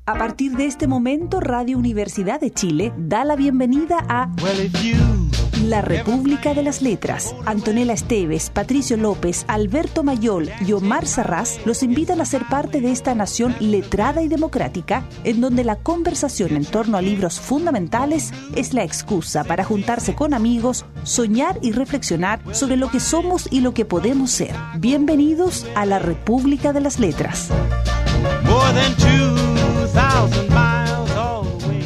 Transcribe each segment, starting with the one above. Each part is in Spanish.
A partir de este momento, Radio Universidad de Chile da la bienvenida a La República de las Letras. Antonella Esteves, Patricio López, Alberto Mayol y Omar Sarraz los invitan a ser parte de esta nación letrada y democrática, en donde la conversación en torno a libros fundamentales es la excusa para juntarse con amigos, soñar y reflexionar sobre lo que somos y lo que podemos ser. Bienvenidos a La República de las Letras. More than 2,000 miles all the way.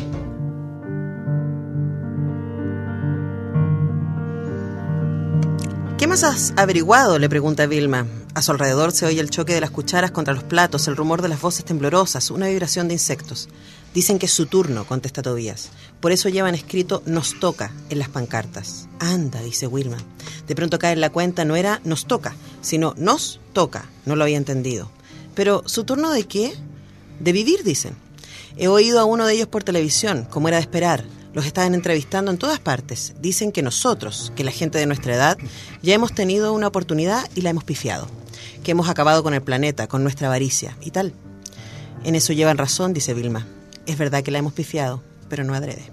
¿Qué más has averiguado?, le pregunta Vilma. A su alrededor se oye el choque de las cucharas contra los platos, el rumor de las voces temblorosas, una vibración de insectos. Dicen que es su turno, contesta Tobías. Por eso llevan escrito "nos toca" en las pancartas. Anda, dice Wilma. De pronto cae en la cuenta, no era "nos toca", sino "nos toca". No lo había entendido. Pero, ¿su turno de qué? De vivir, dicen. He oído a uno de ellos por televisión, como era de esperar. Los estaban entrevistando en todas partes. Dicen que nosotros, que la gente de nuestra edad, ya hemos tenido una oportunidad y la hemos pifiado. Que hemos acabado con el planeta, con nuestra avaricia y tal. En eso llevan razón, dice Vilma. Es verdad que la hemos pifiado, pero no adrede.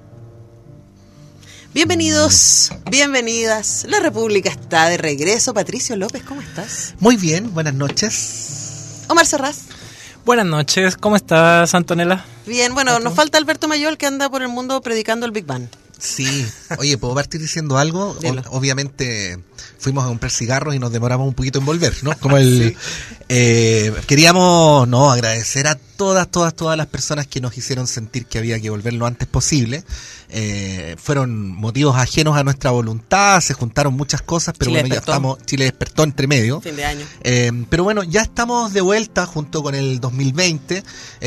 Bienvenidos, bienvenidas. La República está de regreso. Patricio López, ¿cómo estás? Muy bien, buenas noches. Omar Sarraz. Buenas noches, ¿cómo estás, Antonella? Bien, bueno, nos falta Alberto Mayol, que anda por el mundo predicando el Big Bang. Sí, oye, ¿puedo partir diciendo algo? Obviamente fuimos a comprar cigarros y nos demoramos un poquito en volver, ¿no? Como el queríamos agradecer a todas las personas que nos hicieron sentir que había que volver lo antes posible. Fueron motivos ajenos a nuestra voluntad, se juntaron muchas cosas, pero Chile bueno, despertó. ya estamos, Chile despertó entre medio. Fin de año. Pero bueno, ya estamos de vuelta junto con el 2020.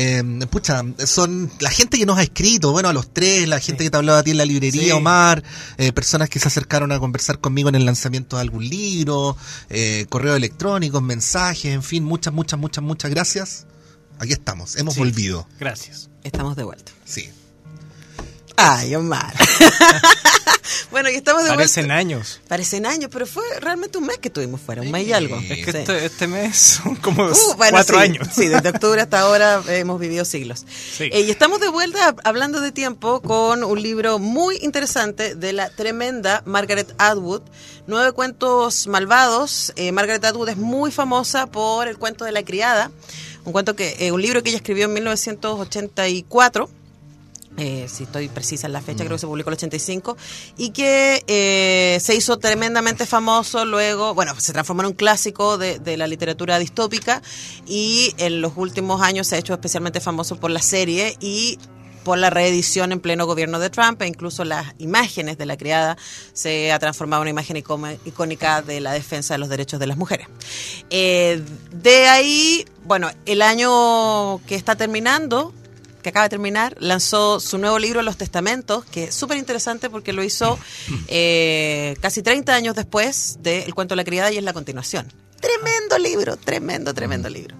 Son la gente que nos ha escrito, bueno, a los tres, la gente que te hablaba a ti en la librería, Sí. Omar, personas que se acercaron a conversar conmigo en el lanzamiento de algún libro, correo electrónico, mensajes, en fin, muchas gracias. Aquí estamos, hemos volvido. Gracias. Estamos de vuelta. Sí. Ay, Omar. Bueno, y estamos de Parecen vuelta. años. Parecen años, pero fue realmente un mes que estuvimos fuera, un mes y algo. Es que Sí. este mes son como Bueno, 4 sí, años. Sí, desde octubre hasta ahora hemos vivido siglos. Sí. Y estamos de vuelta hablando de tiempo con un libro muy interesante de la tremenda Margaret Atwood, 9 cuentos malvados. Margaret Atwood es muy famosa por el cuento de la criada, un libro que ella escribió en 1984. Si estoy precisa en la fecha, creo que se publicó en el 85, y que se hizo tremendamente famoso luego, bueno, se transformó en un clásico de la literatura distópica, y en los últimos años se ha hecho especialmente famoso por la serie y por la reedición en pleno gobierno de Trump, e incluso las imágenes de la criada se ha transformado en una imagen icónica de la defensa de los derechos de las mujeres. De ahí, bueno, el año que está terminando, que acaba de terminar, lanzó su nuevo libro, Los Testamentos, que es súper interesante porque lo hizo casi 30 años después de El cuento de la criada, y es la continuación. Tremendo libro, tremendo libro.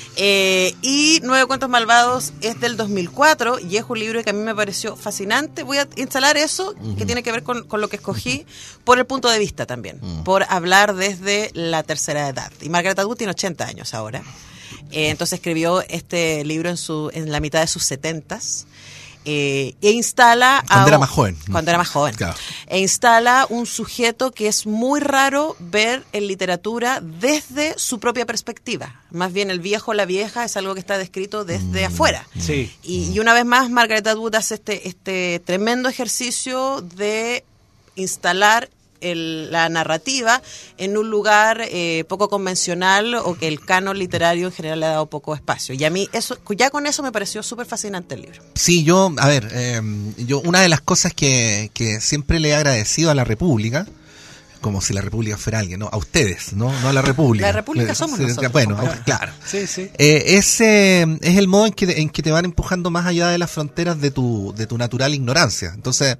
Y 9 cuentos malvados es del 2004 y es un libro que a mí me pareció fascinante. Voy a instalar eso, que tiene que ver con lo que escogí, por el punto de vista también, por hablar desde la tercera edad. Y Margaret Atwood tiene 80 años ahora. Entonces escribió este libro en la mitad de sus 70s, e instala Cuando era más joven. Claro. E instala un sujeto que es muy raro ver en literatura desde su propia perspectiva. Más bien el viejo, la vieja, es algo que está descrito desde afuera. Sí. Y una vez más Margaret Atwood hace este tremendo ejercicio de instalar la narrativa en un lugar poco convencional, o que el canon literario en general le ha dado poco espacio. Y a mí ya con eso me pareció súper fascinante el libro. Sí, yo una de las cosas que siempre le he agradecido a la República, como si la República fuera alguien, ¿no? A ustedes, no a la República. La República somos nosotros. Bueno, compadre. claro. Sí, sí. Es el modo en que te van empujando más allá de las fronteras de tu natural ignorancia. Entonces,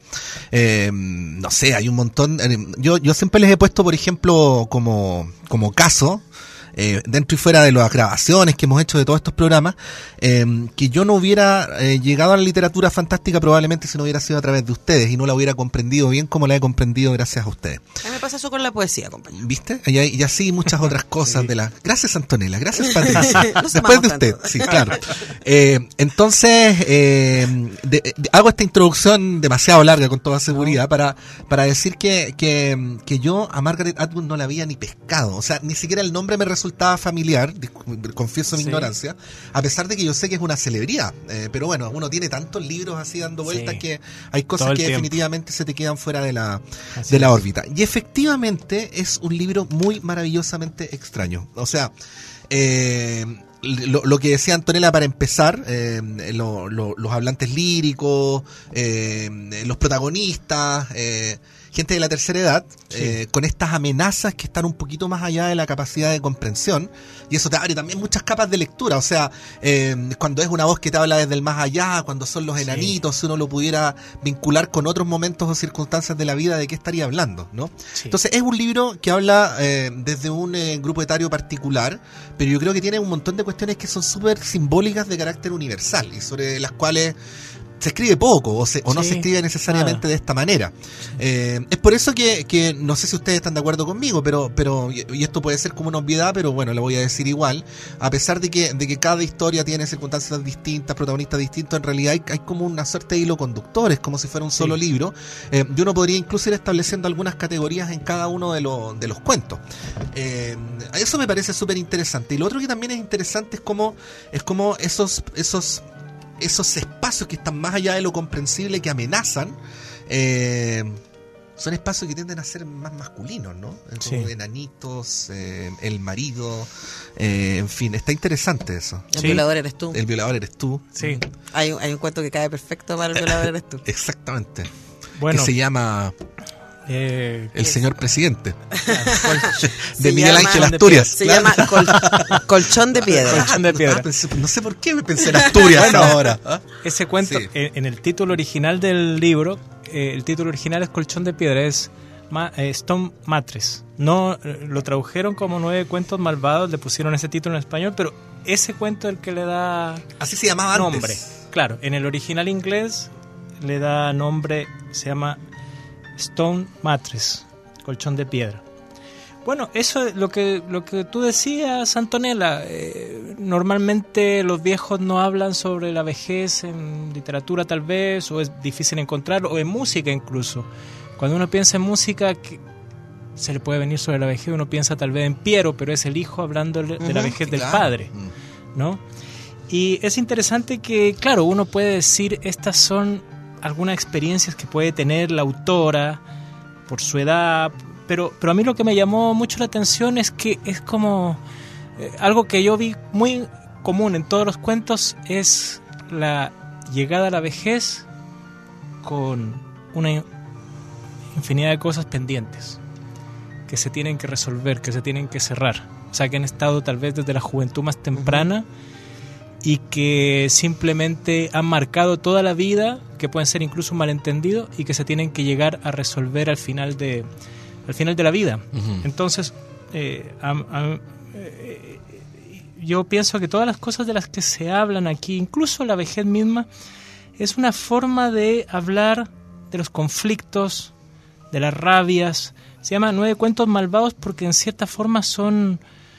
no sé, hay un montón. Yo siempre les he puesto, por ejemplo, como caso, dentro y fuera de las grabaciones que hemos hecho de todos estos programas, que yo no hubiera llegado a la literatura fantástica probablemente si no hubiera sido a través de ustedes y no la hubiera comprendido bien como la he comprendido gracias a ustedes. A mí me pasa eso con la poesía, compañero. ¿Viste? Y así muchas otras cosas Sí. de la... Gracias, Antonella. Gracias, Patricia. Nos Después amamos de usted, tanto. sí, claro. Entonces, hago esta introducción demasiado larga con toda seguridad para decir que yo a Margaret Atwood no la había ni pescado. O sea, ni siquiera el nombre me resultaba familiar, confieso mi Sí. ignorancia, a pesar de que yo sé que es una celebridad. Pero bueno, uno tiene tantos libros así dando vueltas Sí. que hay cosas Todo el que tiempo. definitivamente se te quedan fuera de la Así la es. órbita. Y efectivamente es un libro muy maravillosamente extraño. O sea, lo que decía Antonella para empezar, los hablantes líricos, los protagonistas, gente de la tercera edad, con estas amenazas que están un poquito más allá de la capacidad de comprensión, y eso te abre también muchas capas de lectura. O sea, cuando es una voz que te habla desde el más allá, cuando son los enanitos, si uno lo pudiera vincular con otros momentos o circunstancias de la vida, ¿de qué estaría hablando? ¿No? Sí. Entonces es un libro que habla desde un grupo etario particular, pero yo creo que tiene un montón de cuestiones que son súper simbólicas de carácter universal y sobre las cuales se escribe poco o no Sí, se escribe necesariamente nada. de esta manera. Es por eso que no sé si ustedes están de acuerdo conmigo, pero y esto puede ser como una obviedad, pero bueno, lo voy a decir igual. A pesar de que cada historia tiene circunstancias distintas, protagonistas distintos, en realidad hay como una suerte de hilo conductor, es como si fuera un solo libro. Y uno podría incluso ir estableciendo algunas categorías en cada uno de los cuentos. Eso me parece súper interesante. Y lo otro que también es interesante es como esos espacios que están más allá de lo comprensible, que amenazan, son espacios que tienden a ser más masculinos, ¿no? Como Sí. enanitos, el marido, en fin, está interesante eso. El Sí. violador eres tú. El violador eres tú. Sí. Hay un cuento que cae perfecto para el violador eres tú. Exactamente. Bueno, Que se llama El Señor Presidente. Se de Miguel llama- Ángel Asturias. Se Claro. llama Colchón de Piedra. Colchón de Piedra. No sé por qué me pensé en Asturias ahora. ¿Ah? ese cuento, Sí. en el título original del libro, el título original es Colchón de Piedra, es Stone Mattress. No lo tradujeron como 9 cuentos malvados, le pusieron ese título en español, pero ese cuento es el que le da Así se llamaba antes. nombre. Claro, en el original inglés le da nombre, se llama Stone Mattress, colchón de piedra. Bueno, eso es lo que tú decías, Antonella. Normalmente los viejos no hablan sobre la vejez en literatura tal vez, o es difícil encontrarlo, o en música incluso. Cuando uno piensa en música, que se le puede venir sobre la vejez, uno piensa tal vez en Piero, pero es el hijo hablando de la vejez del Claro. padre, ¿no? Y es interesante que, claro, uno puede decir, estas son algunas experiencias que puede tener la autora por su edad, pero a mí lo que me llamó mucho la atención es que es como algo que yo vi muy común en todos los cuentos, es la llegada a la vejez con una infinidad de cosas pendientes que se tienen que resolver, que se tienen que cerrar, o sea, que han estado tal vez desde la juventud más temprana y que simplemente han marcado toda la vida, que pueden ser incluso malentendidos y que se tienen que llegar a resolver al final de la vida. Entonces, yo pienso que todas las cosas de las que se hablan aquí, incluso la vejez misma, es una forma de hablar de los conflictos, de las rabias. Se llama 9 cuentos malvados porque en cierta forma son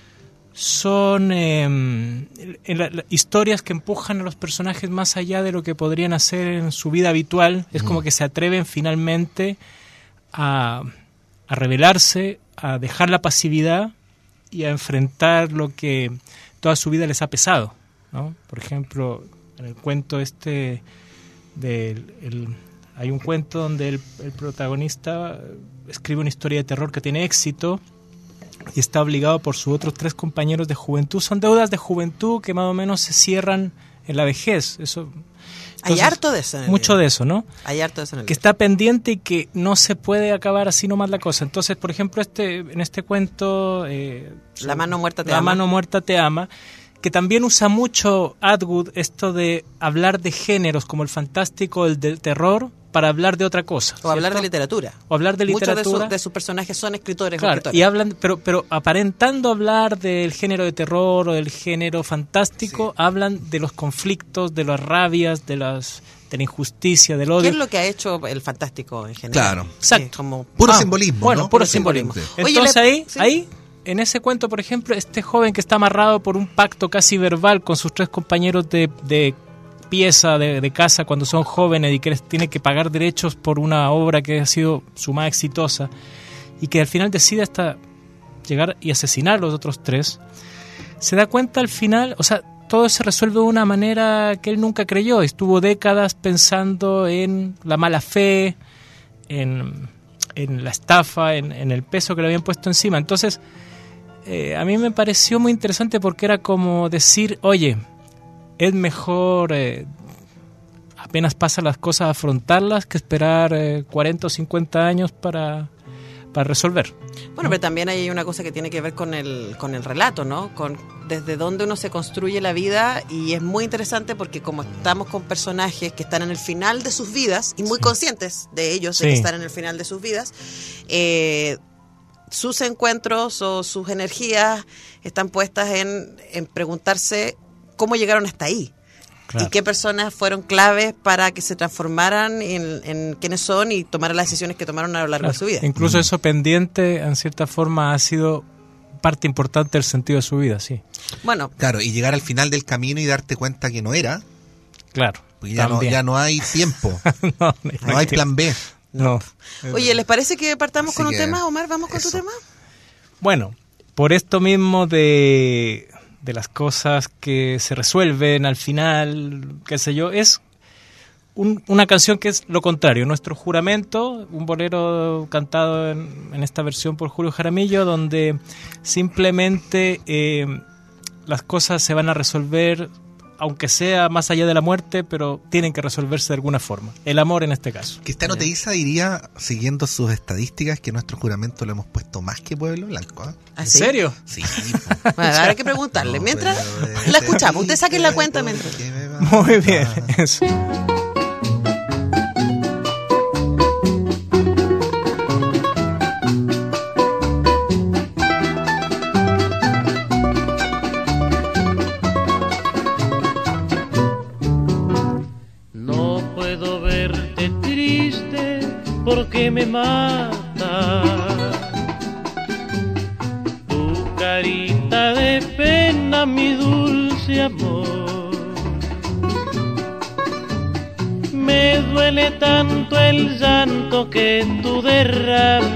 historias que empujan a los personajes más allá de lo que podrían hacer en su vida habitual. Es como que se atreven finalmente a rebelarse, a dejar la pasividad y a enfrentar lo que toda su vida les ha pesado, ¿no? Por ejemplo, en el cuento hay un cuento donde el protagonista escribe una historia de terror que tiene éxito y está obligado por sus otros 3 compañeros de juventud. Son deudas de juventud que más o menos se cierran en la vejez. Eso, Hay harto de eso en el mucho libro. de eso, ¿no? Hay harto de eso en el Que libro. está pendiente y que no se puede acabar así nomás la cosa. Entonces, por ejemplo, en este cuento La mano muerta te La ama. mano muerta te ama, que también usa mucho Atwood esto de hablar de géneros como el fantástico, el del terror, para hablar de otra cosa. O hablar ¿cierto? de literatura. O hablar de literatura. Muchos de sus personajes son escritores. Claro, o escritores. y hablan, pero aparentando hablar del género de terror o del género fantástico, hablan de los conflictos, de las rabias, de la injusticia, del odio. ¿Qué es lo que ha hecho el fantástico en general? Claro. Exacto. Como Puro simbolismo, Bueno, ¿no? puro simbolismo. Sí. Entonces Oye, ahí, en ese cuento, por ejemplo, este joven que está amarrado por un pacto casi verbal con sus 3 compañeros de pieza, de casa, cuando son jóvenes y que les tiene que pagar derechos por una obra que ha sido su más exitosa, y que al final decide hasta llegar y asesinar a los otros 3, se da cuenta al final, o sea, todo se resuelve de una manera que él nunca creyó. Estuvo décadas pensando en la mala fe, en la estafa, en el peso que le habían puesto encima. Entonces, a mí me pareció muy interesante porque era como decir, oye, es mejor apenas pasan las cosas afrontarlas que esperar 40 o 50 años para resolver. Bueno, pero también hay una cosa que tiene que ver con el relato, ¿no? Con desde dónde uno se construye la vida, y es muy interesante porque como estamos con personajes que están en el final de sus vidas y muy conscientes de ellos, de que están en el final de sus vidas, sus encuentros o sus energías están puestas en preguntarse cómo llegaron hasta ahí. Claro. Y qué personas fueron claves para que se transformaran en quienes son y tomaran las decisiones que tomaron a lo largo de su vida. Incluso eso pendiente, en cierta forma, ha sido parte importante del sentido de su vida, sí. Bueno, claro, y llegar al final del camino y darte cuenta que no era. Claro. Porque ya no hay tiempo. no hay plan B. No. Oye, ¿les parece que partamos Así con un que tema, Omar? ¿Vamos con tu tema? Bueno, por esto mismo de las cosas que se resuelven al final, qué sé yo, es una canción que es lo contrario, Nuestro Juramento, un bolero cantado en esta versión por Julio Jaramillo, donde simplemente las cosas se van a resolver, aunque sea más allá de la muerte, pero tienen que resolverse de alguna forma. El amor en este caso. Que esta noticiza diría, siguiendo sus estadísticas, que Nuestro Juramento lo hemos puesto más que Pueblo Blanco. ¿Eh? ¿En serio? Sí. Bueno, habrá que preguntarle. Mientras la escuchamos, usted saquen la cuenta mientras. Muy bien, eso. Porque me mata tu carita de pena, mi dulce amor. Me duele tanto el llanto que tú derramas,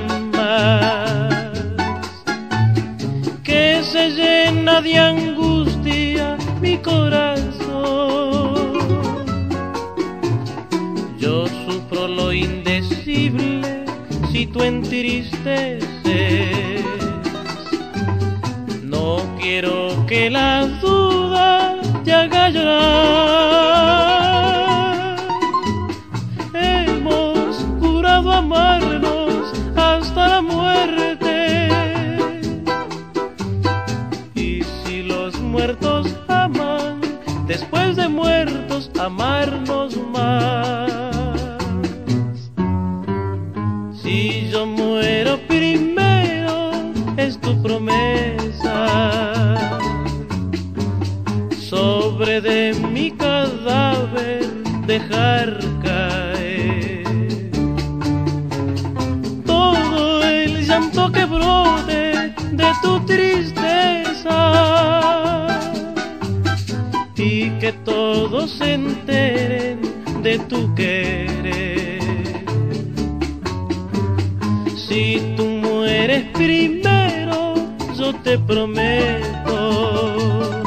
que se llena de angustia mi corazón. Yo sufro lo indecible si tú entristeces. No quiero que la duda te haga llorar. Hemos jurado amarnos hasta la muerte, y si los muertos aman, después de muertos amarnos más. Si yo muero primero, es tu promesa. Sobre de mi cadáver dejar caer todo el llanto que brote de tu tristeza, y que todos se enteren de tu querer. Si tú mueres primero, yo te prometo,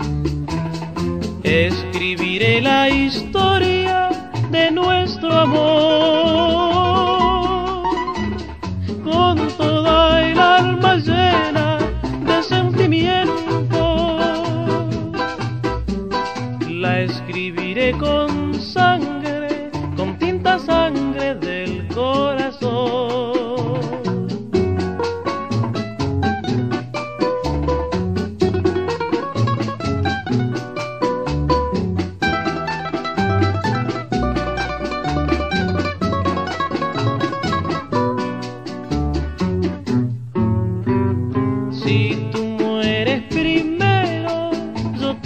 escribiré la historia de nuestro amor, con toda el alma llena de sentimiento. La escribiré con sangre, con tinta sangre del corazón.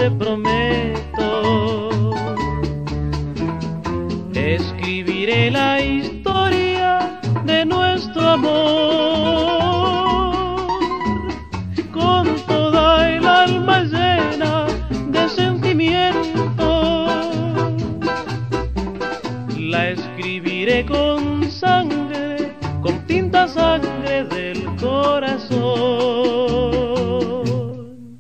te prometo, escribiré la historia de nuestro amor con toda el alma llena de sentimiento. La escribiré con sangre, con tinta sangre del corazón.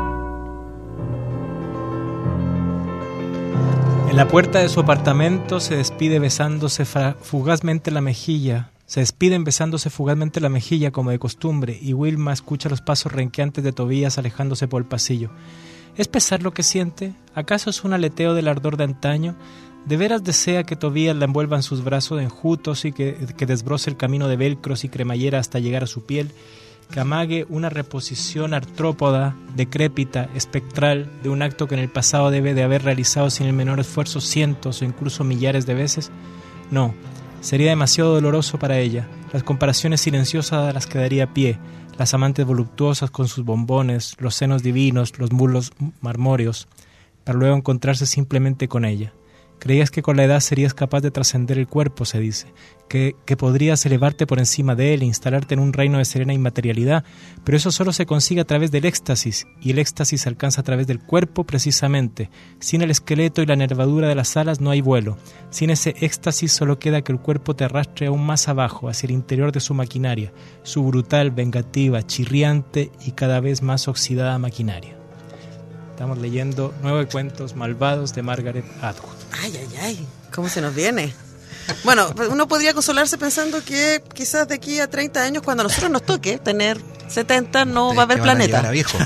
En la puerta de su apartamento se despide besándose fugazmente la mejilla. Se despiden besándose fugazmente la mejilla como de costumbre, y Wilma escucha los pasos renqueantes de Tobías alejándose por el pasillo. ¿Es pesar lo que siente? ¿Acaso es un aleteo del ardor de antaño? ¿De veras desea que Tobías la envuelva en sus brazos enjutos y que desbroce el camino de velcros y cremallera hasta llegar a su piel? Que amague una reposición artrópoda, decrépita, espectral, de un acto que en el pasado debe de haber realizado sin el menor esfuerzo cientos o incluso millares de veces? No, sería demasiado doloroso para ella. Las comparaciones silenciosas las que daría pie, las amantes voluptuosas con sus bombones, los senos divinos, los muslos marmóreos, para luego encontrarse simplemente con ella. Creías que con la edad serías capaz de trascender el cuerpo, se dice, que podrías elevarte por encima de él e instalarte en un reino de serena inmaterialidad, pero eso solo se consigue a través del éxtasis, y el éxtasis se alcanza a través del cuerpo precisamente. Sin el esqueleto y la nervadura de las alas no hay vuelo. Sin ese éxtasis solo queda que el cuerpo te arrastre aún más abajo, hacia el interior de su maquinaria, su brutal, vengativa, chirriante y cada vez más oxidada maquinaria. Estamos leyendo 9 cuentos malvados de Margaret Atwood. Ay, ay, ay, ¿cómo se nos viene? Bueno, uno podría consolarse pensando que quizás de aquí a 30 años, cuando a nosotros nos toque tener 70, no va a haber planeta. A viejo.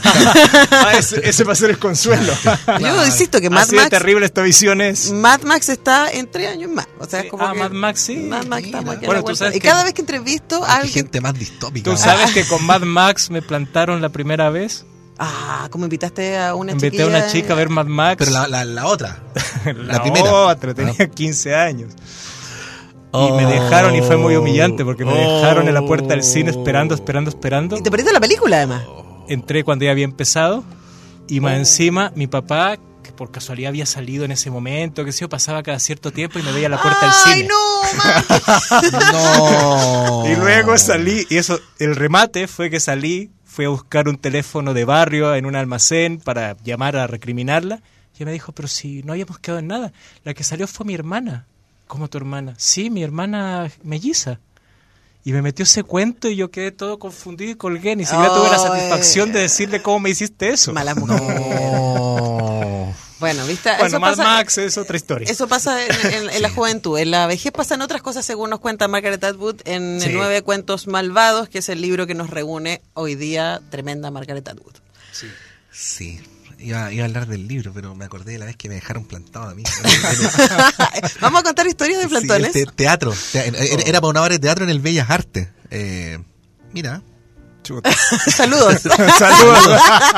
Ese va a ser el consuelo. Yo insisto que Mad Así Max... de terrible esta visión es. Mad Max está en 3 años más. O sea, como que Mad Max sí. Mad Max estamos aquí a Bueno, la tú vuelta. sabes Y que- cada vez que entrevisto a alguien... Gente más distópica. Tú sabes que con Mad Max me plantaron la primera vez. como invitaste a una Invité chiquilla... a una chica a ver Mad Max. Pero la otra. la primera. otra, tenía 15 años. Y me dejaron y fue muy humillante porque me dejaron en la puerta del cine esperando. Y te perdiste la película, además. Entré cuando ya había empezado y más encima mi papá, que por casualidad había salido en ese momento, que sé yo, pasaba cada cierto tiempo y me veía a la puerta del cine. ¡Ay, no, No. Y luego salí, y eso, el remate fue que salí, fui a buscar un teléfono de barrio en un almacén para llamar a recriminarla. Y ella me dijo, pero si no habíamos quedado en nada, la que salió fue mi hermana. ¿Cómo tu hermana? Sí, mi hermana melliza. Y me metió ese cuento y yo quedé todo confundido y colgué. Ni siquiera tuve la satisfacción de decirle cómo me hiciste eso. Mala mujer. No. Bueno, ¿viste? Bueno, Eso Mad pasa- Max es otra historia. Eso pasa en la juventud. En la vejez pasan otras cosas, según nos cuenta Margaret Atwood en Sí. 9 cuentos malvados, que es el libro que nos reúne hoy día. Tremenda Margaret Atwood. Sí. Iba a hablar del libro, pero me acordé de la vez que me dejaron plantado a mí. Vamos a contar historias de plantones. Sí, teatro. Era para una obra de teatro en el Bellas Artes. Mira. Saludos. Saludos.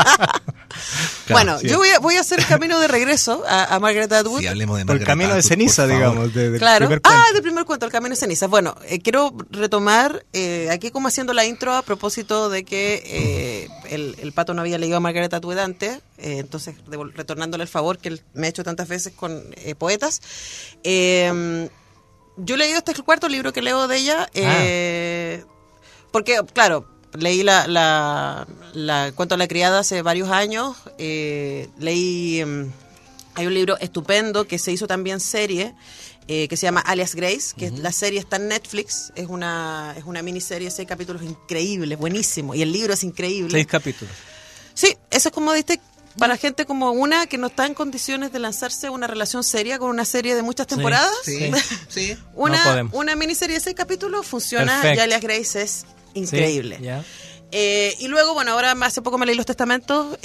Bueno, sí. yo voy a hacer el camino de regreso a Margaret Atwood. Sí, hablemos de Por el Margaret camino de Atwood, ceniza, por favor. digamos. Del Claro. primer cuento. Del primer cuento, El Camino de Cenizas. Bueno, quiero retomar aquí como haciendo la intro a propósito de que el Pato no había leído a Margaret Atwood antes, entonces retornándole el favor que él me ha hecho tantas veces con poetas. Yo he leído este es el cuarto libro que leo de ella, porque, claro, leí el cuento de la criada hace varios años, leí... hay un libro estupendo que se hizo también serie, que se llama Alias Grace, que la serie está en Netflix, es una miniserie, 6 capítulos increíbles, buenísimo, y el libro es increíble. 6 capítulos. Sí, eso es como diste para gente como una que no está en condiciones de lanzarse una relación seria con una serie de muchas temporadas. Sí, sí. No podemos. Una miniserie de 6 capítulos funciona, Perfecto. y Alias Grace es increíble. Sí, ya. Y luego, bueno, ahora hace poco me leí los testamentos,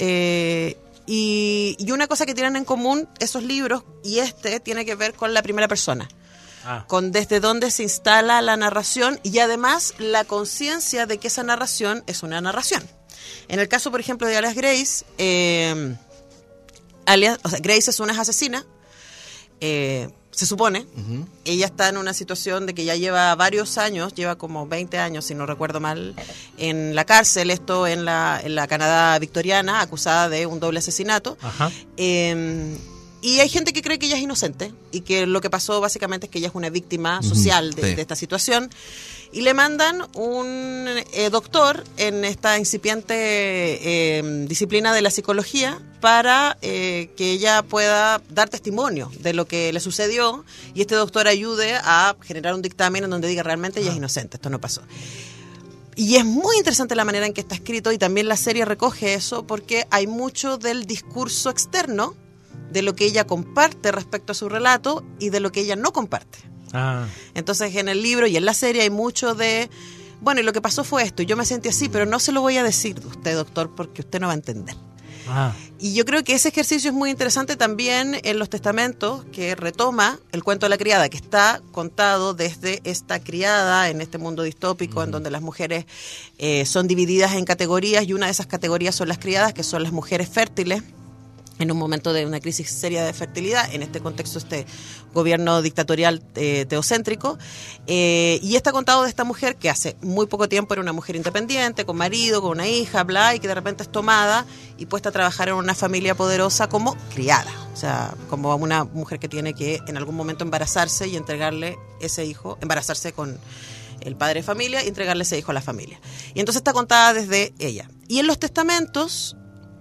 y una cosa que tienen en común esos libros y tiene que ver con la primera persona, con desde dónde se instala la narración y además la conciencia de que esa narración es una narración. En el caso, por ejemplo, de Alias Grace, Grace es una asesina, se se supone, ella está en una situación de que ya lleva varios años, lleva como 20 años, si no recuerdo mal, en la cárcel, esto en la Canadá victoriana, acusada de un doble asesinato. Ajá. Y hay gente que cree que ella es inocente y que lo que pasó básicamente es que ella es una víctima social de esta situación. Y le mandan un doctor en esta incipiente disciplina de la psicología para que ella pueda dar testimonio de lo que le sucedió y este doctor ayude a generar un dictamen en donde diga realmente ella es inocente, esto no pasó. Y es muy interesante la manera en que está escrito y también la serie recoge eso porque hay mucho del discurso externo de lo que ella comparte respecto a su relato y de lo que ella no comparte. Entonces en el libro y en la serie hay mucho de, bueno, y lo que pasó fue esto, y yo me sentí así, pero no se lo voy a decir a usted, doctor, porque usted no va a entender. Y yo creo que ese ejercicio es muy interesante también en los testamentos, que retoma el cuento de la criada, que está contado desde esta criada en este mundo distópico en donde las mujeres son divididas en categorías, y una de esas categorías son las criadas, que son las mujeres fértiles, en un momento de una crisis seria de fertilidad, en este contexto, este gobierno dictatorial teocéntrico, y está contado de esta mujer que hace muy poco tiempo era una mujer independiente, con marido, con una hija, bla, y que de repente es tomada y puesta a trabajar en una familia poderosa como criada, o sea, como una mujer que tiene que en algún momento embarazarse y entregarle ese hijo, embarazarse con el padre de familia y entregarle ese hijo a la familia. Y entonces está contada desde ella. Y en los testamentos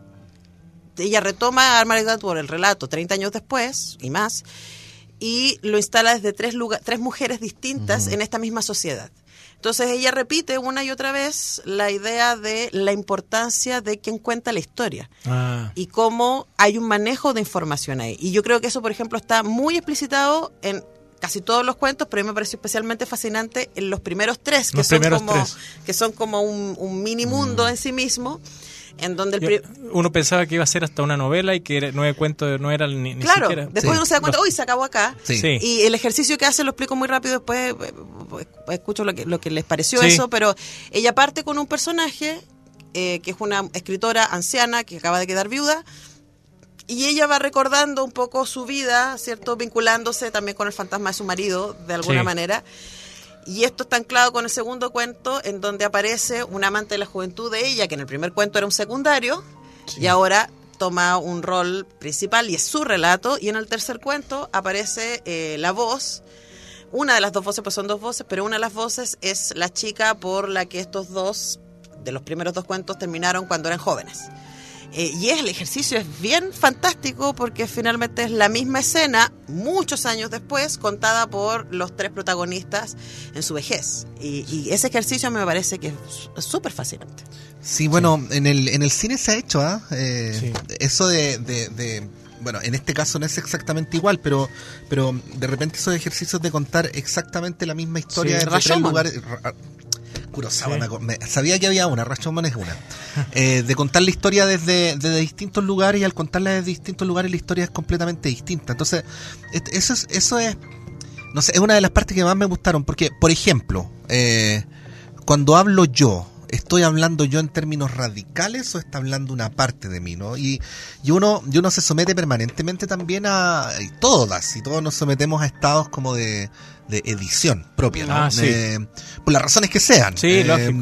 ella retoma a Margaret Atwood el relato 30 años después y más, y lo instala desde tres mujeres distintas en esta misma sociedad. Entonces ella repite una y otra vez la idea de la importancia de quien cuenta la historia y cómo hay un manejo de información ahí. Y yo creo que eso, por ejemplo, está muy explicitado en casi todos los cuentos, pero a mí me pareció especialmente fascinante en los primeros tres, que son como un mini mundo en sí mismo. En donde uno pensaba que iba a ser hasta una novela y que 9 cuentos no eran ni claro, siquiera. Después uno se da cuenta, se acabó acá. Sí. Y el ejercicio que hace lo explico muy rápido, después escucho lo que les pareció eso, pero ella parte con un personaje que es una escritora anciana que acaba de quedar viuda, y ella va recordando un poco su vida, ¿cierto? Vinculándose también con el fantasma de su marido, de alguna manera. Y esto está anclado con el segundo cuento, en donde aparece un amante de la juventud de ella, que en el primer cuento era un secundario, y ahora toma un rol principal y es su relato. Y en el tercer cuento aparece la voz, una de las dos voces, pues son dos voces, pero una de las voces es la chica por la que estos dos, de los primeros dos cuentos, terminaron cuando eran jóvenes. Y el ejercicio es bien fantástico porque finalmente es la misma escena muchos años después contada por los tres protagonistas en su vejez, y ese ejercicio me parece que es súper fascinante. Sí, bueno, en el cine se ha hecho eso de bueno, en este caso no es exactamente igual, pero de repente esos ejercicios de contar exactamente la misma historia en tres lugares. Kurosawa, sabía que había una, Rashomon es una, de contar la historia desde distintos lugares, y al contarla desde distintos lugares la historia es completamente distinta. Entonces eso es, no sé, es una de las partes que más me gustaron, porque, por ejemplo, cuando hablo yo, ¿estoy hablando yo en términos radicales o está hablando una parte de mí, ¿no? Y uno se somete permanentemente también y todos nos sometemos a estados como de edición propia, ¿no? Por las razones que sean. Sí, lógico.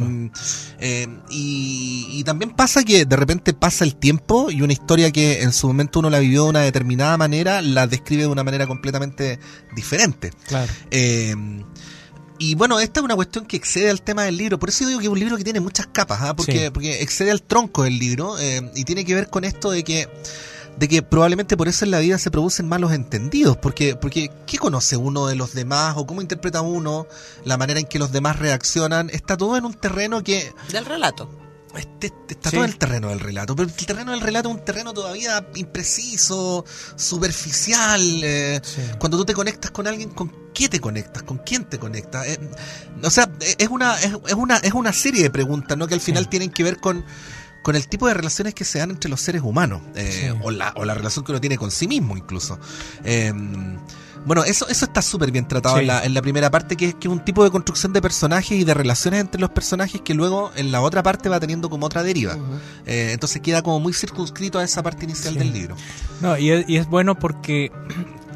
Y también pasa que de repente pasa el tiempo y una historia que en su momento uno la vivió de una determinada manera, la describe de una manera completamente diferente. Claro. Y bueno, esta es una cuestión que excede al tema del libro. Por eso digo que es un libro que tiene muchas capas, porque excede al tronco del libro, y tiene que ver con esto de que probablemente por eso en la vida se producen malos entendidos, porque ¿qué conoce uno de los demás o cómo interpreta uno la manera en que los demás reaccionan? Está todo en un terreno que... del relato. Está todo en el terreno del relato, pero el terreno del relato es un terreno todavía impreciso, superficial. Cuando tú te conectas con alguien, ¿con qué te conectas? ¿Con quién te conectas? O sea, es una serie de preguntas, ¿no? Que al final tienen que ver con el tipo de relaciones que se dan entre los seres humanos, o la relación que uno tiene con sí mismo incluso. Bueno, eso está súper bien tratado en la primera parte, que es un tipo de construcción de personajes y de relaciones entre los personajes que luego en la otra parte va teniendo como otra deriva. Entonces queda como muy circunscrito a esa parte inicial del libro. No, y es bueno porque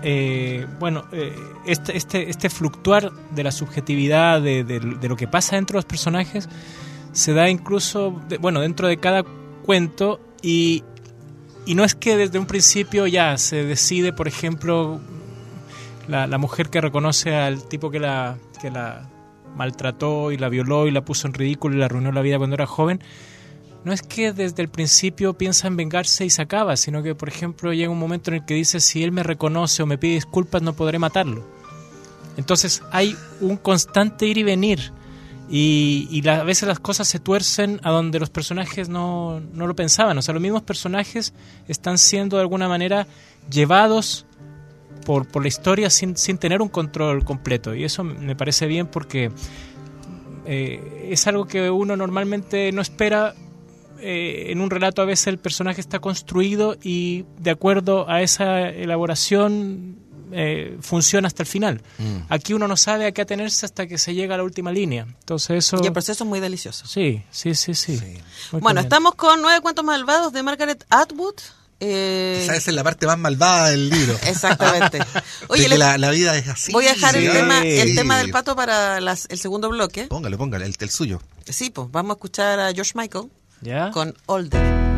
este fluctuar de la subjetividad de lo que pasa dentro de los personajes se da incluso dentro de cada cuento, y no es que desde un principio ya se decide, por ejemplo, la mujer que reconoce al tipo que la maltrató y la violó y la puso en ridículo y la arruinó la vida cuando era joven. No es que desde el principio piensa en vengarse y se acaba, sino que, por ejemplo, llega un momento en el que dice: si él me reconoce o me pide disculpas, no podré matarlo. Entonces hay un constante ir y venir, y a veces las cosas se tuercen a donde los personajes no lo pensaban. O sea, los mismos personajes están siendo de alguna manera llevados por la historia sin tener un control completo, y eso me parece bien, porque es algo que uno normalmente no espera. En un relato a veces el personaje está construido y de acuerdo a esa elaboración funciona hasta el final. Aquí uno no sabe a qué atenerse hasta que se llega a la última línea. Entonces eso... Y el proceso es muy delicioso. Sí. Bueno, estamos con 9 cuentos malvados de Margaret Atwood. Esa es la parte más malvada del libro. Exactamente. Oye, que la vida es así. Voy a dejar el tema del pato para el segundo bloque. Póngale, el suyo. Sí, pues vamos a escuchar a George Michael. ¿Ya? Con Older.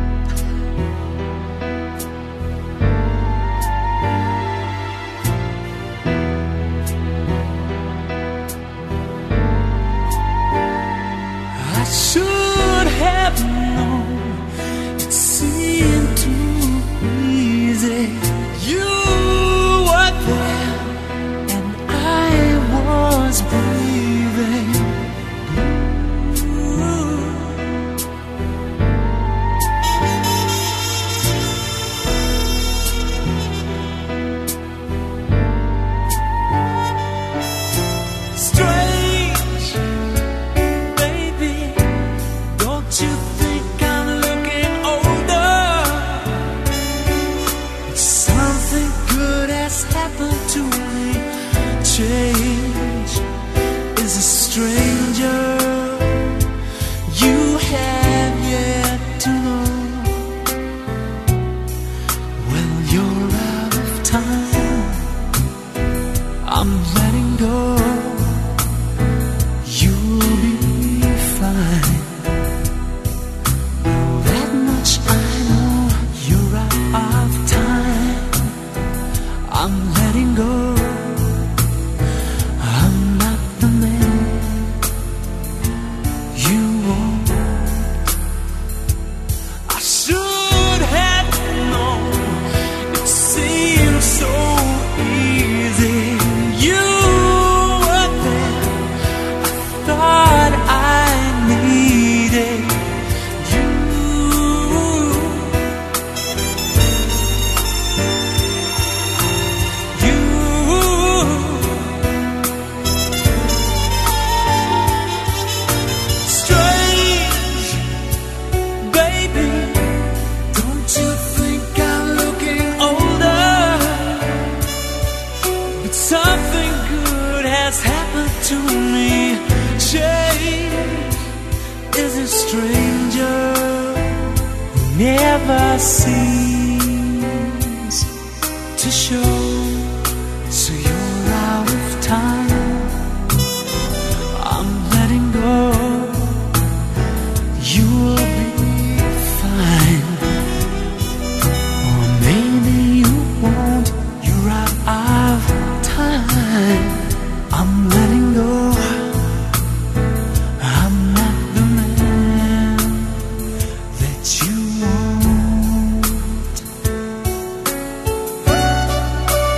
I should have known it seemed too easy. You were there and I was breathing. Change is a stranger you have yet to know. Well, you're out of time. I'm letting go. You'll be fine. That much I know. You're out of time. I'm letting go. Never seems to show. So you're out of time. I'm letting go. You'll be fine. Or maybe you won't. You're out of time. I'm letting go. I'm not the man that you want.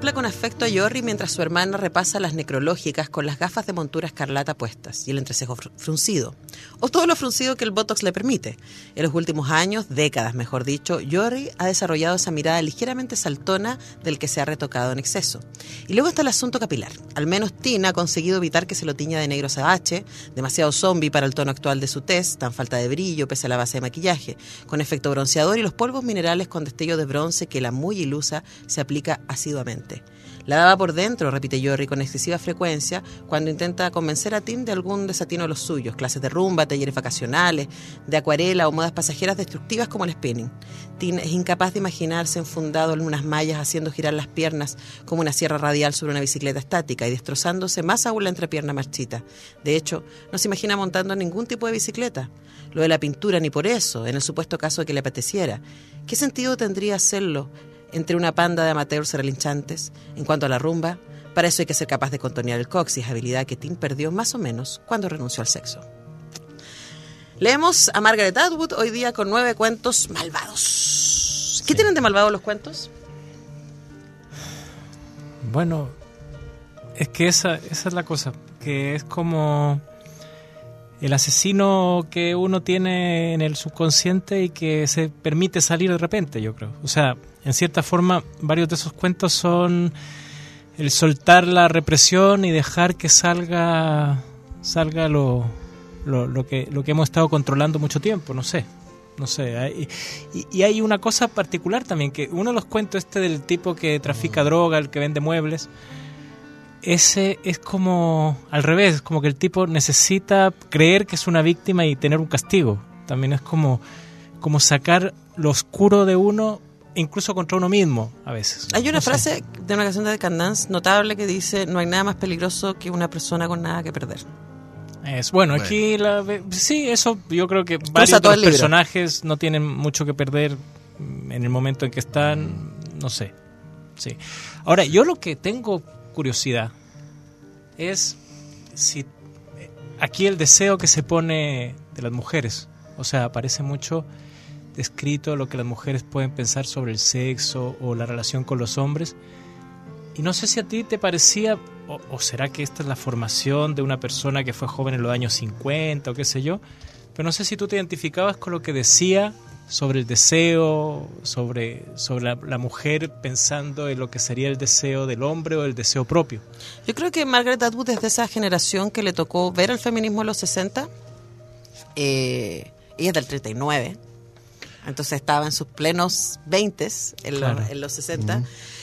contempla con afecto a Yorri mientras su hermana repasa las necrológicas con las gafas de montura escarlata puestas y el entrecejo fruncido, o todo lo fruncido que el botox le permite. En los últimos años, décadas mejor dicho, Yorri ha desarrollado esa mirada ligeramente saltona del que se ha retocado en exceso. Y luego está el asunto capilar. Al menos Tina ha conseguido evitar que se lo tiña de negro azabache, demasiado zombie para el tono actual de su tez, tan falta de brillo pese a la base de maquillaje, con efecto bronceador y los polvos minerales con destello de bronce que la muy ilusa se aplica asiduamente. La daba por dentro, repite Yorri con excesiva frecuencia, cuando intenta convencer a Tim de algún desatino de los suyos, clases de rumba, talleres vacacionales, de acuarela o modas pasajeras destructivas como el spinning. Tim es incapaz de imaginarse enfundado en unas mallas haciendo girar las piernas como una sierra radial sobre una bicicleta estática y destrozándose más aún la entrepierna marchita. De hecho, no se imagina montando ningún tipo de bicicleta. Lo de la pintura ni por eso, en el supuesto caso de que le apeteciera. ¿Qué sentido tendría hacerlo entre una panda de amateurs relinchantes? En cuanto a la rumba, para eso hay que ser capaz de contornear el coxis, habilidad que Tim perdió más o menos cuando renunció al sexo. Leemos a Margaret Atwood hoy día con 9 cuentos malvados. ¿Qué tienen de malvados los cuentos? Bueno, es que esa es la cosa, que es como el asesino que uno tiene en el subconsciente y que se permite salir de repente, yo creo. O sea, en cierta forma, varios de esos cuentos son el soltar la represión y dejar que salga lo que hemos estado controlando mucho tiempo, no sé. Y hay una cosa particular también, que uno de los cuentos del tipo que trafica droga, el que vende muebles, ese es como al revés, como que el tipo necesita creer que es una víctima y tener un castigo. También es como sacar lo oscuro de uno, incluso contra uno mismo a veces. Hay una frase de una canción de The Candance notable que dice: no hay nada más peligroso que una persona con nada que perder. Bueno, aquí sí, eso yo creo que varios de los personajes no tienen mucho que perder en el momento en que están, no sé. Sí. Ahora, yo lo que tengo curiosidad es si aquí el deseo que se pone de las mujeres, o sea, aparece mucho descrito lo que las mujeres pueden pensar sobre el sexo o la relación con los hombres, y no sé si a ti te parecía, o será que esta es la formación de una persona que fue joven en los años 50 o qué sé yo, pero no sé si tú te identificabas con lo que decía sobre el deseo, sobre la mujer pensando en lo que sería el deseo del hombre o el deseo propio. Yo creo que Margaret Atwood es de esa generación que le tocó ver el feminismo en los 60. Ella es del 39, entonces estaba en sus plenos 20s en los 60.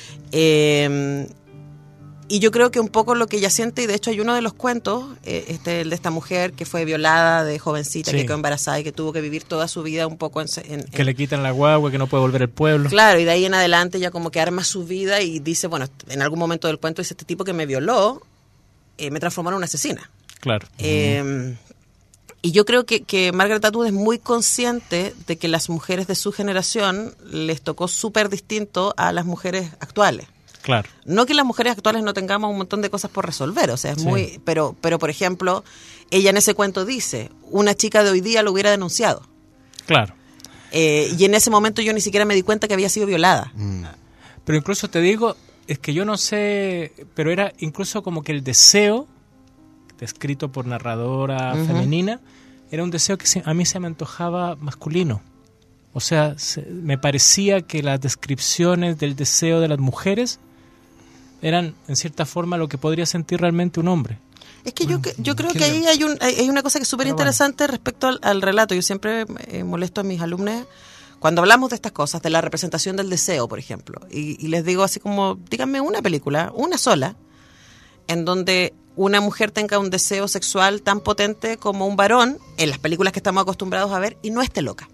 Y yo creo que un poco lo que ella siente, y de hecho hay uno de los cuentos, el de esta mujer que fue violada de jovencita, que quedó embarazada y que tuvo que vivir toda su vida un poco que le quitan la guagua, que no puede volver al pueblo. Claro, y de ahí en adelante ya como que arma su vida y dice, bueno, en algún momento del cuento dice: este tipo que me violó me transformó en una asesina. Claro. Y yo creo que Margaret Atwood es muy consciente de que las mujeres de su generación les tocó súper distinto a las mujeres actuales. Claro. No que las mujeres actuales no tengamos un montón de cosas por resolver, o sea, es muy... Pero por ejemplo, ella en ese cuento dice, una chica de hoy día lo hubiera denunciado. Claro. Y en ese momento yo ni siquiera me di cuenta que había sido violada. Pero incluso te digo, es que yo no sé, pero era incluso como que el deseo, descrito por narradora femenina, era un deseo que a mí se me antojaba masculino. O sea, me parecía que las descripciones del deseo de las mujeres eran, en cierta forma, lo que podría sentir realmente un hombre. Es que yo creo que ahí hay una cosa que es súper interesante respecto al relato. Yo siempre molesto a mis alumnos cuando hablamos de estas cosas, de la representación del deseo, por ejemplo. Y les digo así como, díganme una película, una sola, en donde una mujer tenga un deseo sexual tan potente como un varón, en las películas que estamos acostumbrados a ver, y no esté loca.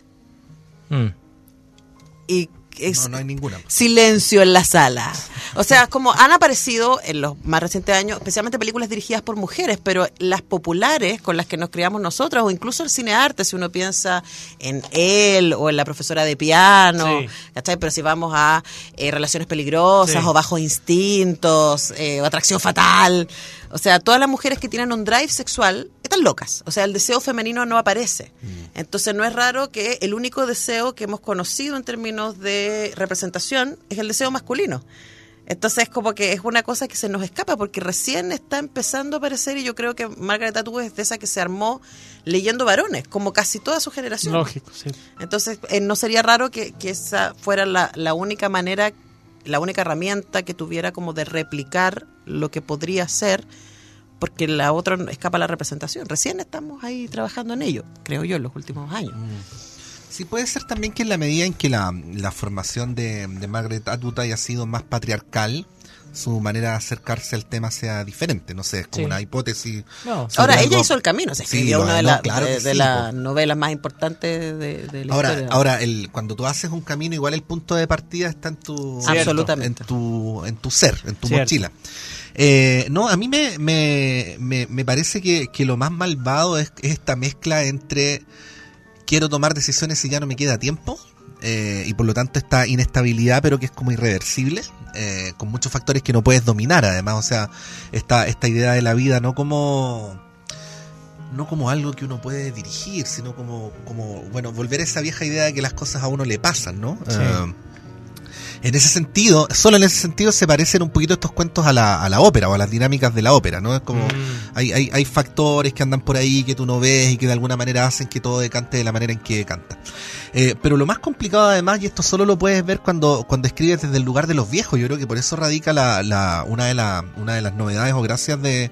Y no hay ninguna. Silencio en la sala. O sea, como han aparecido en los más recientes años, especialmente películas dirigidas por mujeres, pero las populares con las que nos criamos nosotras, o incluso el cinearte, si uno piensa en él o en la profesora de piano, ¿cachai? Pero si vamos a Relaciones Peligrosas, o Bajos Instintos, o Atracción Fatal, o sea, todas las mujeres que tienen un drive sexual están locas. O sea, el deseo femenino no aparece. Entonces no es raro que el único deseo que hemos conocido en términos de representación es el deseo masculino. Entonces como que es una cosa que se nos escapa porque recién está empezando a aparecer y yo creo que Margaret Atwood es de esa que se armó leyendo varones, como casi toda su generación. Lógico, sí. Entonces no sería raro que esa fuera la única manera, la única herramienta que tuviera como de replicar lo que podría ser, porque la otra escapa a la representación. Recién estamos ahí trabajando en ello, creo yo, en los últimos años. Sí, puede ser también que en la medida en que la formación de Margaret Atwood haya sido más patriarcal, su manera de acercarse al tema sea diferente. No sé, es como una hipótesis. No, ahora, ella hizo el camino, se escribió una de de las novelas más importantes de la historia. Ahora cuando tú haces un camino, igual el punto de partida está en tu... Absolutamente. En tu ser, en tu mochila. No, a mí me parece que lo más malvado es esta mezcla entre quiero tomar decisiones y ya no me queda tiempo, y por lo tanto esta inestabilidad, pero que es como irreversible, con muchos factores que no puedes dominar además. O sea, esta idea de la vida no como algo que uno puede dirigir, sino como bueno, volver a esa vieja idea de que las cosas a uno le pasan, ¿no? Sí. En ese sentido, solo en ese sentido se parecen un poquito estos cuentos a la ópera o a las dinámicas de la ópera, ¿no? Es como hay factores que andan por ahí que tú no ves y que de alguna manera hacen que todo decante de la manera en que canta. Pero lo más complicado además, y esto solo lo puedes ver cuando escribes desde el lugar de los viejos, yo creo que por eso radica una de las novedades o gracias de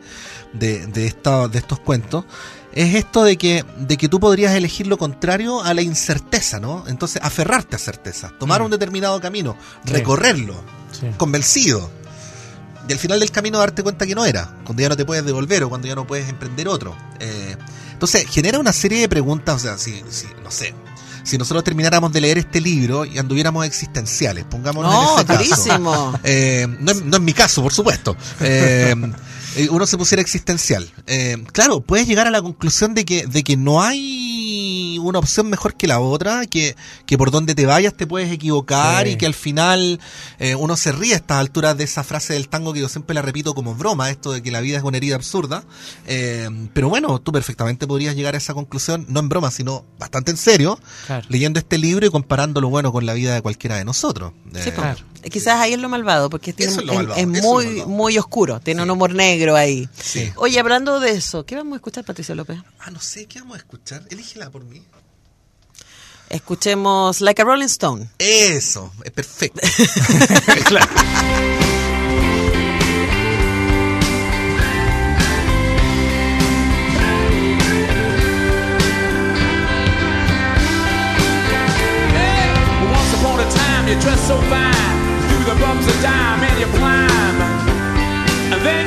estos cuentos, es esto de que tú podrías elegir lo contrario a la incerteza, ¿no? Entonces, aferrarte a certezas, tomar un determinado camino, recorrerlo, convencido, y al final del camino darte cuenta que no era, cuando ya no te puedes devolver o cuando ya no puedes emprender otro. Entonces, genera una serie de preguntas, o sea, no sé, si nosotros termináramos de leer este libro y anduviéramos existenciales, pongámonos en ese caso. No es mi caso, por supuesto. Uno se pusiera existencial. Claro, puedes llegar a la conclusión de que no hay una opción mejor que la otra, que por donde te vayas te puedes equivocar, y que al final uno se ríe a estas alturas de esa frase del tango que yo siempre la repito como broma, esto de que la vida es una herida absurda. Pero bueno, tú perfectamente podrías llegar a esa conclusión, no en broma, sino bastante en serio, leyendo este libro y comparándolo, bueno, con la vida de cualquiera de nosotros. Sí, claro. Quizás ahí es lo malvado, porque es muy oscuro, tiene un humor negro ahí. Sí. Oye, hablando de eso, ¿qué vamos a escuchar, Patricia López? No sé, ¿qué vamos a escuchar? Elígela por mí. Escuchemos Like a Rolling Stone. Eso, es perfecto. Claro. You dress so fine, through the bumps of dime, and you climb, and then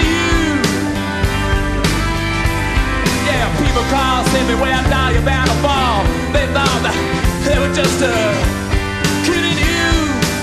people call, say me way down, you're bound to fall. They thought that they were just kidding you.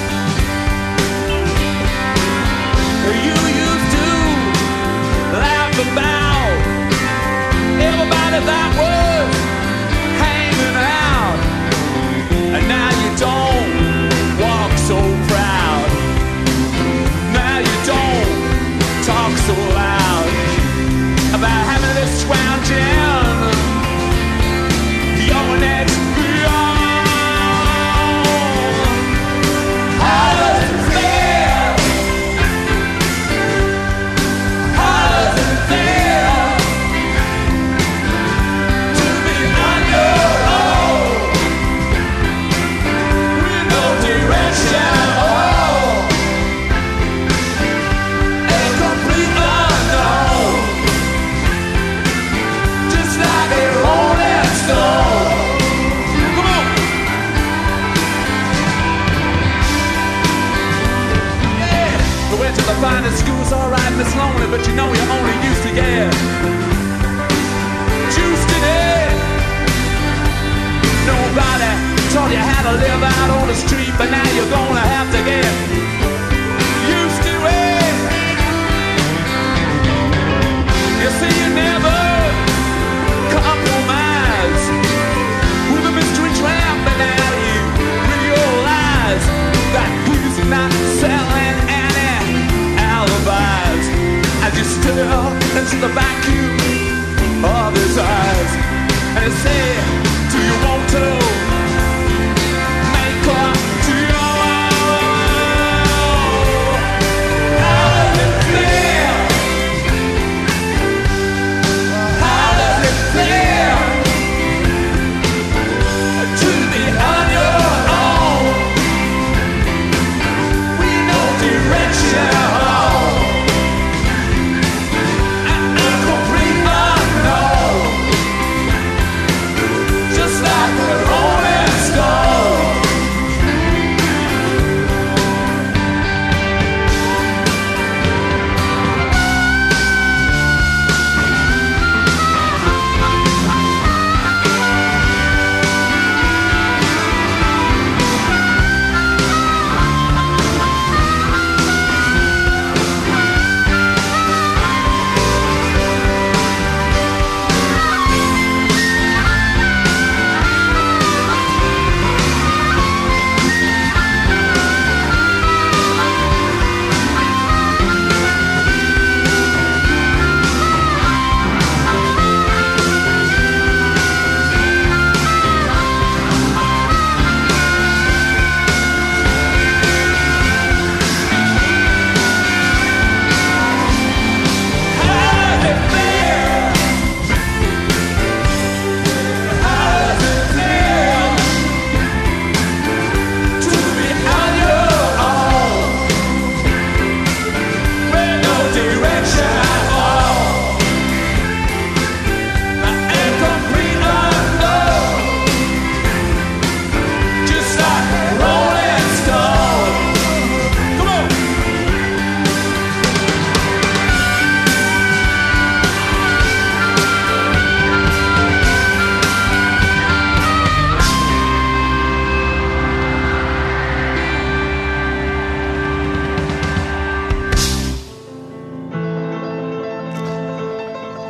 You used to laugh about everybody that was hanging out, and now you don't walk so proud. Now you don't talk so loud about having this crown gem. Your next beyond. How does it feel? How does it feel to be on your own with no direction? A complete unknown, just like a rolling stone. Come on. Yeah. We went to the finest schools, alright, and it's lonely, but you know you're only used to get juiced in it. Nobody taught you how to live out on the street, but now you're gonna have to get used to it. You see, you never compromise with a mystery trap, but now you realize that he's not selling any alibis as you stare into the vacuum of his eyes and you say, do you want to make love to your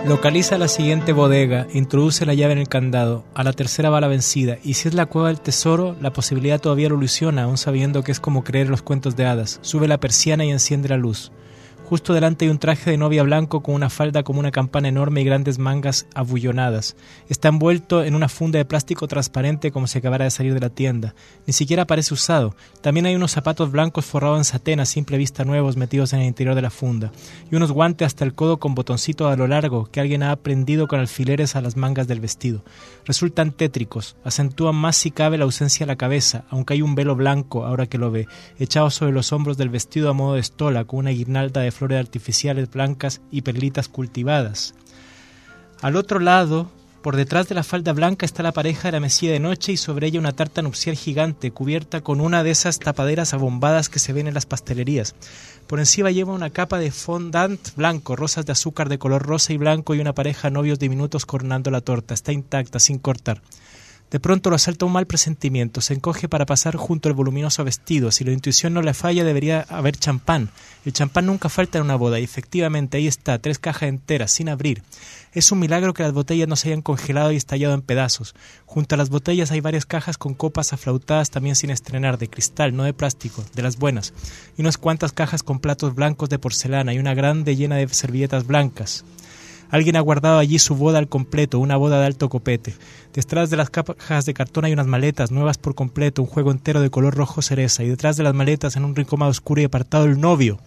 Localiza la siguiente bodega, introduce la llave en el candado, a la tercera va la vencida, y si es la cueva del tesoro, la posibilidad todavía lo ilusiona, aún sabiendo que es como creer en los cuentos de hadas. Sube la persiana y enciende la luz. Justo delante hay un traje de novia blanco con una falda como una campana enorme y grandes mangas abullonadas. Está envuelto en una funda de plástico transparente como si acabara de salir de la tienda. Ni siquiera parece usado. También hay unos zapatos blancos forrados en satén a simple vista nuevos metidos en el interior de la funda. Y unos guantes hasta el codo con botoncitos a lo largo que alguien ha prendido con alfileres a las mangas del vestido. Resultan tétricos. Acentúan más si cabe la ausencia de la cabeza, aunque hay un velo blanco, ahora que lo ve, echado sobre los hombros del vestido a modo de estola, con una guirnalda de flores artificiales blancas y perlitas cultivadas. Al otro lado, por detrás de la falda blanca, está la pareja de la mesilla de noche y sobre ella una tarta nupcial gigante cubierta con una de esas tapaderas abombadas que se ven en las pastelerías. Por encima lleva una capa de fondant blanco, rosas de azúcar de color rosa y blanco y una pareja de novios diminutos coronando la torta. Está intacta, sin cortar. De pronto lo asalta un mal presentimiento, se encoge para pasar junto al voluminoso vestido. Si la intuición no le falla, debería haber champán. El champán nunca falta en una boda y efectivamente ahí está, 3 cajas enteras, sin abrir. Es un milagro que las botellas no se hayan congelado y estallado en pedazos. Junto a las botellas hay varias cajas con copas aflautadas también sin estrenar, de cristal, no de plástico, de las buenas. Y unas cuantas cajas con platos blancos de porcelana y una grande llena de servilletas blancas. Alguien ha guardado allí su boda al completo, una boda de alto copete. Detrás de las cajas de cartón hay unas maletas, nuevas por completo, un juego entero de color rojo cereza. Y detrás de las maletas, en un rincón más oscuro y apartado, el novio.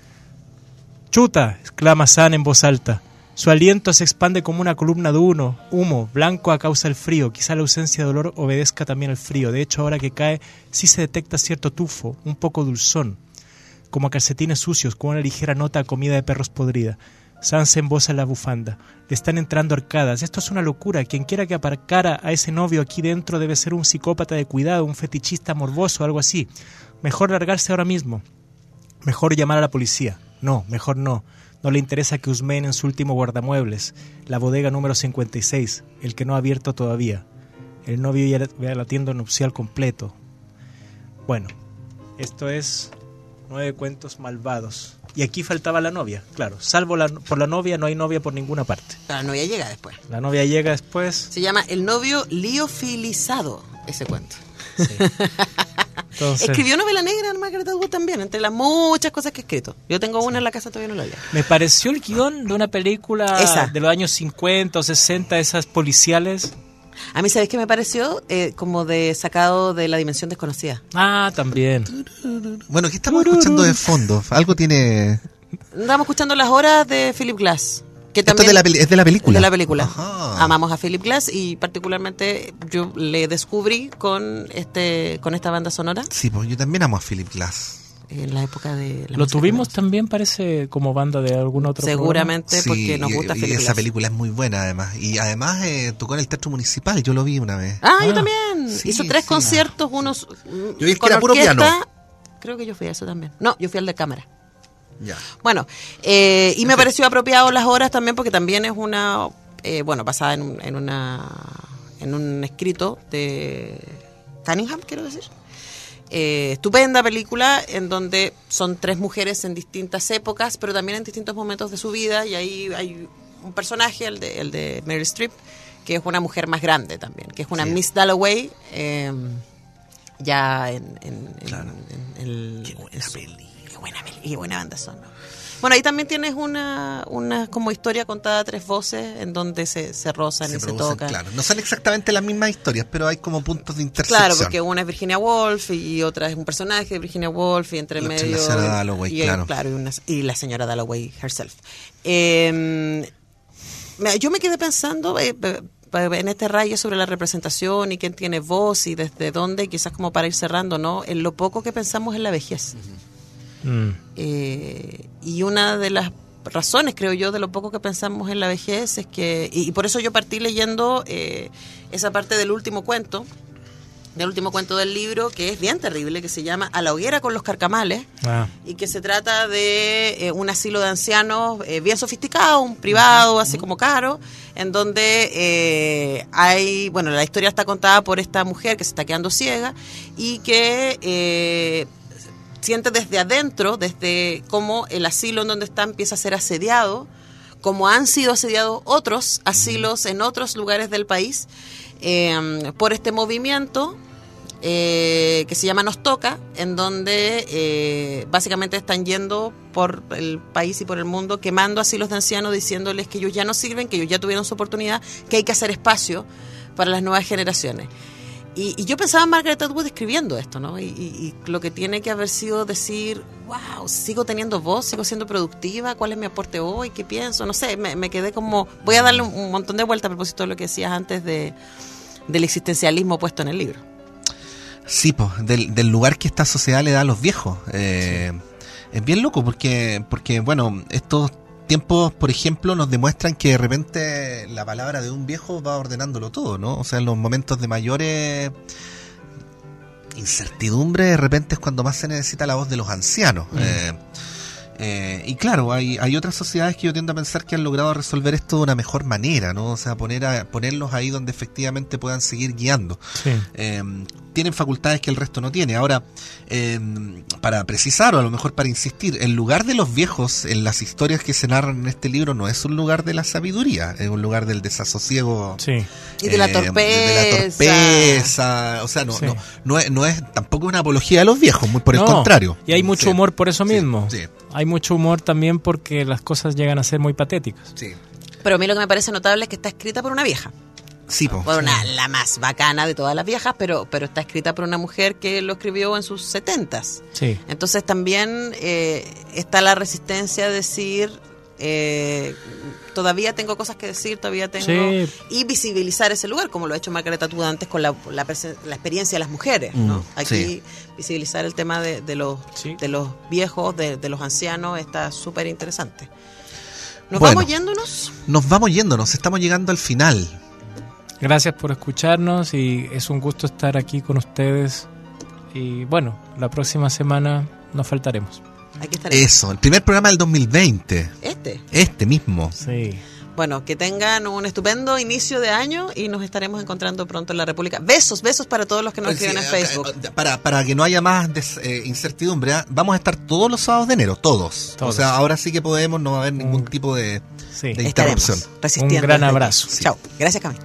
¡Chuta!, exclama Sam en voz alta. Su aliento se expande como una columna de humo, blanco a causa del frío. Quizá la ausencia de olor obedezca también al frío. De hecho, ahora que cae, sí se detecta cierto tufo, un poco dulzón, como a calcetines sucios, con una ligera nota a comida de perros podrida. Sam se emboza en la bufanda. Le están entrando arcadas. Esto es una locura. Quien quiera que aparcara a ese novio aquí dentro debe ser un psicópata de cuidado, un fetichista morboso, algo así. Mejor largarse ahora mismo. Mejor llamar a la policía. No, mejor no. No le interesa que husmeen en su último guardamuebles, la bodega número 56, el que no ha abierto todavía. El novio ya ve a la tienda nupcial completo. Bueno, esto es 9 cuentos malvados. Y aquí faltaba la novia, claro. Salvo por la novia, no hay novia por ninguna parte. La novia llega después. La novia llega después. Se llama El novio liofilizado, ese cuento. Sí. Entonces, escribió novela negra Margaret Atwood también, entre las muchas cosas que ha escrito. Yo tengo una en la casa, todavía no la vi. Me pareció el guión de una película de los años 50 o 60, esas policiales. A mí, ¿sabes qué me pareció? Como de sacado de La Dimensión Desconocida. Ah, también. Bueno, ¿qué estamos escuchando de fondo? Algo tiene... Estamos escuchando Las Horas de Philip Glass. Que también ¿Esto es de la película? De la película. Ajá. Amamos a Philip Glass y particularmente yo le descubrí con esta banda sonora. Sí, pues yo también amo a Philip Glass. En la época de... Lo tuvimos también, parece, como banda de algún otro seguramente programa. Porque nos gusta Philip Glass. Y esa película es muy buena, además. Y además tocó en el Teatro Municipal, yo lo vi una vez. Yo también. Sí, hizo 3 conciertos, unos... Yo vi que era puro piano. Creo que yo fui a eso también. No, yo fui al de cámara. Ya. Bueno, y me pareció apropiado Las Horas también porque también es una... basada en un escrito de Cunningham, quiero decir. Estupenda película en donde son 3 mujeres en distintas épocas, pero también en distintos momentos de su vida, y ahí hay un personaje, el de Meryl Streep, que es una mujer más grande también, que es una Miss Dalloway, ya Claro. Qué buena peli, qué buena banda sonora. Bueno, ahí también tienes una como historia contada a 3 voces en donde se rozan y se tocan. Claro, no son exactamente las mismas historias, pero hay como puntos de intersección. Claro, porque una es Virginia Woolf y otra es un personaje de Virginia Woolf y entre medio... La señora Dalloway, claro. Y la señora Dalloway herself. Yo me quedé pensando en este rayo sobre la representación y quién tiene voz y desde dónde, quizás como para ir cerrando, ¿no? En lo poco que pensamos en la vejez. Y una de las razones, creo yo, de lo poco que pensamos en la vejez es que, y por eso yo partí leyendo esa parte del último cuento del libro, que es bien terrible, que se llama A la hoguera con los carcamales, y que se trata de un asilo de ancianos bien sofisticado, un privado, así como caro, en donde la historia está contada por esta mujer que se está quedando ciega y que siente desde adentro, desde cómo el asilo en donde está empieza a ser asediado como han sido asediados otros asilos en otros lugares del país por este movimiento que se llama Nos Toca, en donde básicamente están yendo por el país y por el mundo quemando asilos de ancianos, diciéndoles que ellos ya no sirven, que ellos ya tuvieron su oportunidad, que hay que hacer espacio para las nuevas generaciones. Y yo pensaba en Margaret Atwood escribiendo esto, ¿no? Y lo que tiene que haber sido decir, wow, sigo teniendo voz, sigo siendo productiva, ¿cuál es mi aporte hoy? ¿Qué pienso? No sé, me quedé como... Voy a darle un montón de vueltas a propósito de lo que decías antes del existencialismo puesto en el libro. Sí, pues, del lugar que esta sociedad le da a los viejos. Es bien loco porque, bueno, estos tiempos, por ejemplo, nos demuestran que de repente la palabra de un viejo va ordenándolo todo, ¿no? O sea, en los momentos de mayores incertidumbre, de repente es cuando más se necesita la voz de los ancianos. Y claro, hay otras sociedades que yo tiendo a pensar que han logrado resolver esto de una mejor manera, ¿no? O sea, ponerlos ahí donde efectivamente puedan seguir guiando. Sí. Tienen facultades que el resto no tiene. Ahora, para precisar o a lo mejor para insistir, el lugar de los viejos en las historias que se narran en este libro no es un lugar de la sabiduría, es un lugar del desasosiego. Sí. Y de la torpeza. De la torpeza. O sea, no es tampoco una apología de los viejos, muy por el contrario. Y hay mucho humor por eso mismo. Sí. Hay mucho humor también porque las cosas llegan a ser muy patéticas. Sí. Pero a mí lo que me parece notable es que está escrita por una vieja. Sí, po. Por la más bacana de todas las viejas, pero está escrita por una mujer que lo escribió en sus 70s. Sí. Entonces también está la resistencia a decir, todavía tengo cosas que decir, todavía tengo... Sí. Y visibilizar ese lugar, como lo ha hecho Margaret Atwood antes con la experiencia de las mujeres, ¿no? Aquí visibilizar el tema de los viejos, de los ancianos, está súper interesante. ¿Vamos yéndonos? Nos vamos yéndonos, estamos llegando al final. Gracias por escucharnos y es un gusto estar aquí con ustedes. Y bueno, la próxima semana nos faltaremos. Aquí estaremos. Eso, el primer programa del 2020. Este mismo. Sí. Bueno, que tengan un estupendo inicio de año y nos estaremos encontrando pronto en la República. Besos para todos los que nos escriben en Facebook. Para que no haya más incertidumbre, vamos a estar todos los sábados de enero, todos. O sea, ahora sí que podemos, no va a haber ningún tipo de interrupción. Estaremos resistiendo. Un gran abrazo. Chao. Gracias, Camila.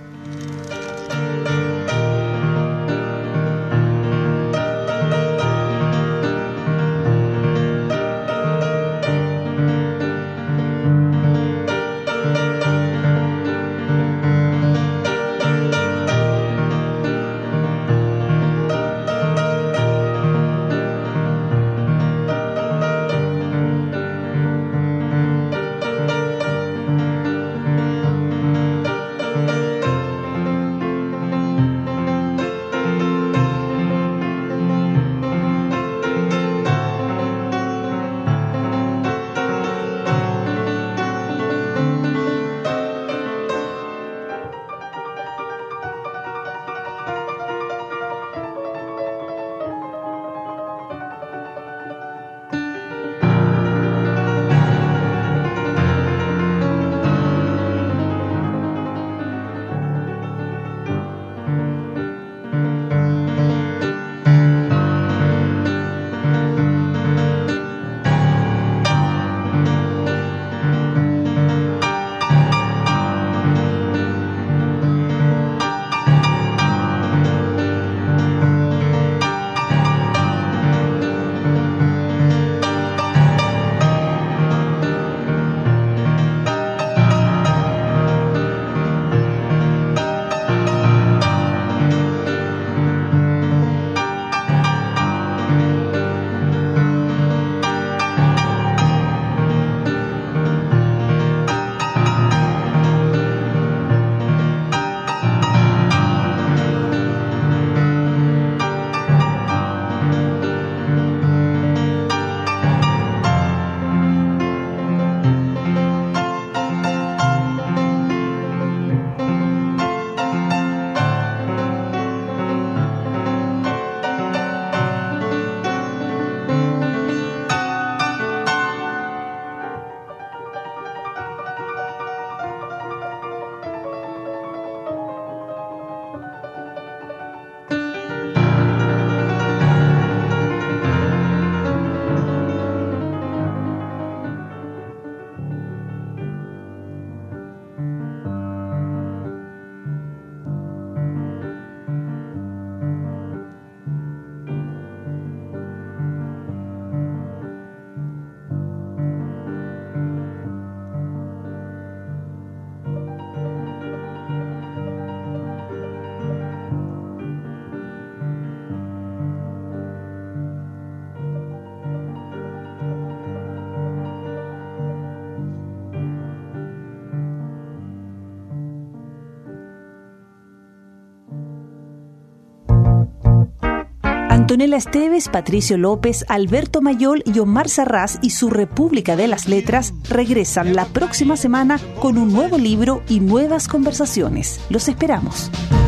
Antonella Esteves, Patricio López, Alberto Mayol y Omar Sarraz y su República de las Letras regresan la próxima semana con un nuevo libro y nuevas conversaciones. Los esperamos.